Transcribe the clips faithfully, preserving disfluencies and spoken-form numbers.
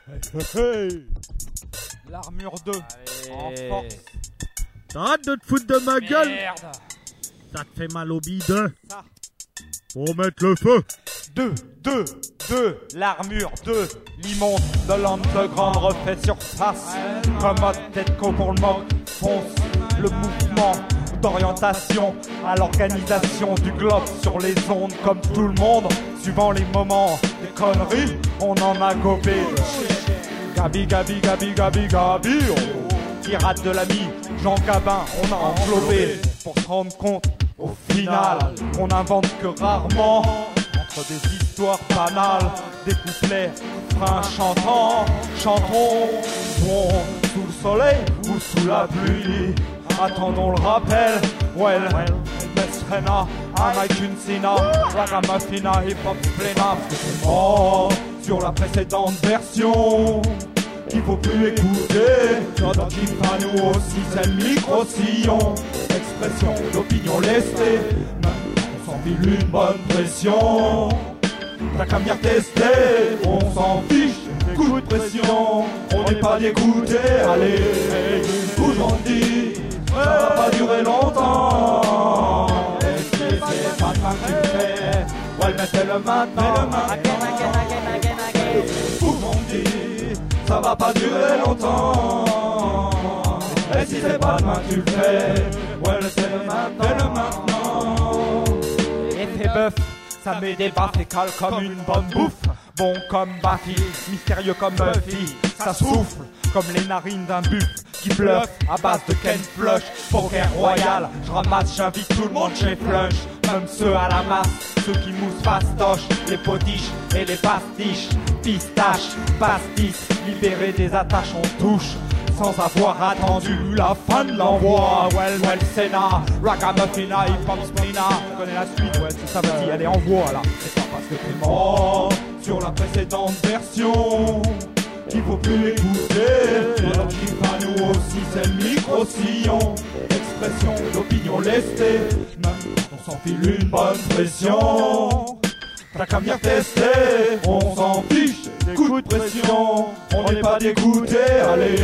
Hey. L'armure deux. En force. T'arrêtes de te foutre de ma gueule. Merde. Ça te fait mal au bide. Ça. Pour mettre le feu. Deux, deux, deux. L'armure deux. L'immonde de l'underground refait surface. Commode tête qu'au pour le moque. Fonce le mouvement d'orientation à l'organisation du globe sur les ondes comme tout le monde. Suivant les moments des conneries, on en a gobé. Gabi, Gabi, Gabi, Gabi, Gabi, oh. Pirate de l'ami, Jean Gabin, on a englobé pour se rendre compte au final qu'on invente que rarement entre des histoires banales, des couplets, refrains chantants, chantons, bon, sous le soleil ou sous la pluie. Attendons le rappel, well, Mesrena, Amaikun Sina, Ragamafina, Hip Hop Plena. Oh, sur la précédente version, qu'il faut plus écouter. Notre kiff à nous aussi, c'est le micro-sillon. Expression d'opinion lestée, on s'enfile une bonne pression. T'as qu'à venir tester, on s'en fiche, coup de pression. On n'est pas dégoûté, allez, aujourd'hui. Ça va pas durer longtemps. Et si c'est pas demain que tu le fais, ouais mais c'est le maintenant. Aujourd'hui, ça va pas durer longtemps. Et si c'est pas demain que tu le fais, ouais mais c'est le maintenant. Effet bœuf, ça met des baffes et cale comme une bonne bouffe. Bon comme Buffy, mystérieux comme Buffy. Ça souffle comme les narines d'un buff qui bluffe à base de Ken Flush. Poker royal, je ramasse, j'invite tout le monde chez Flush. Même ceux à la masse, ceux qui moussent fastoche, les potiches et les pastiches. Pistache, pastis, libérés des attaches on touche. Sans avoir attendu la fin de l'envoi. Well, well, Senna, Ragamuffina, Hip Hop Sprina. On connaît la suite, ouais, c'est ça, vas-y, allez, envoie là. C'est pas parce que t'es mort sur la précédente version qu'il faut plus écouter. Notre kiff à nous aussi, c'est le micro-sillon. Expression d'opinion lestée, même on s'enfile une bonne pression. T'as qu'à venir tester, on s'en fiche, coup de pression. On n'est pas dégoûté, allez,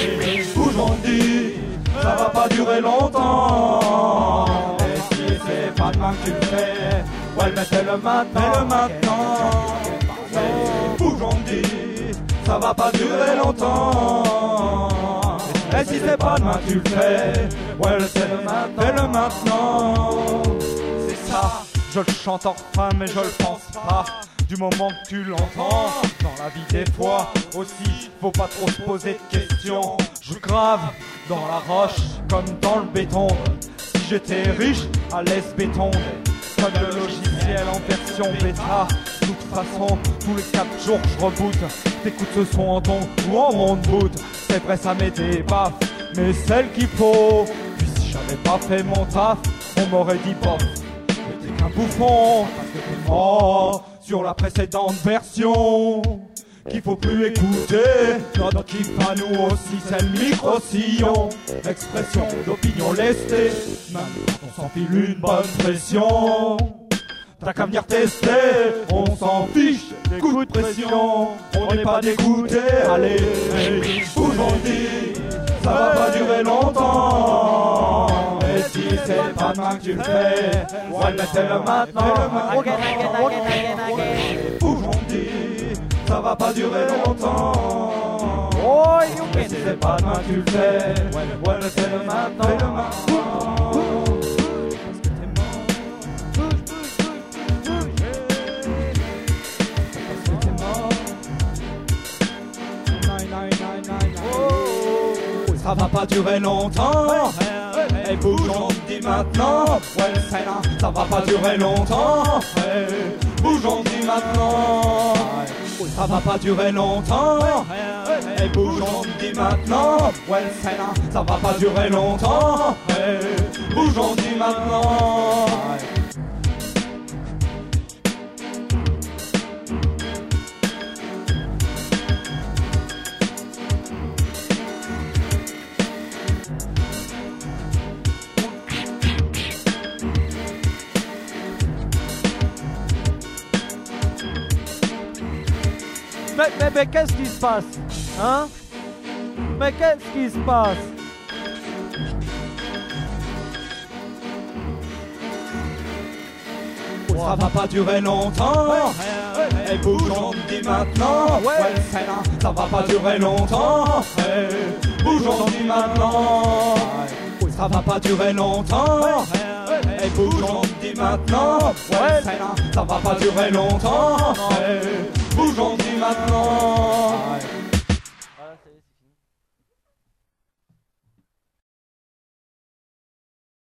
aujourd'hui, ça va pas durer longtemps. Et si c'est pas demain que tu le fais, ouais mais c'est le maintenant, le maintenant. Aujourd'hui, ça va pas durer longtemps. Et si c'est pas demain que tu le fais, ouais c'est le maintenant, le maintenant. C'est ça. Je le chante enfin mais je le pense pas. Du moment que tu l'entends, dans la vie des fois aussi, faut pas trop se poser de questions. Je grave dans la roche comme dans le béton. Si j'étais riche, à l'aise béton. Comme le logiciel en version bêta. De toute façon, tous les quatre jours je reboot. T'écoutes ce son en ton ou en monde boot. C'est vrai ça met des baffes, mais celle qu'il faut. Puis si j'avais pas fait mon taf, on m'aurait dit bof. Un bouffon, parce que t'es mort sur la précédente version qu'il faut plus écouter. Notre kiff à nous aussi, c'est le micro-sillon. Expression d'opinion lestée, même on s'enfile une bonne pression. T'as qu'à venir tester, on s'en fiche, des coups de pression. On n'est pas dégoûté, allez, aujourd'hui, ça va pas durer longtemps. Et si c'est pas demain que tu le fais, ouais mais c'est le maintenant. Aujourd'hui, ça va pas durer longtemps. Et si c'est pas demain que tu le fais, ouais mais c'est le maintenant. Ça va pas durer longtemps. Hey, bouge, on te dit maintenant. Ouais, c'est là, ça va pas durer longtemps. Hey, bouge, on te dit maintenant. Ça va pas durer longtemps. Hey, bouge, on te dit maintenant. Ouais, c'est là, ça va pas durer longtemps. Hey, bouge, on te dit maintenant. Mais, mais, mais qu'est-ce qui se passe? Hein? Mais qu'est-ce qui se passe? Ça va pas durer longtemps. Hey, bouge, on dit maintenant. Ouais, ça va pas durer longtemps. Hey, bouge, on dit maintenant. Ça va pas durer longtemps. Hey, bouge, on dit maintenant. Ouais, ça va pas durer longtemps. Hey, bouge, on dit maintenant.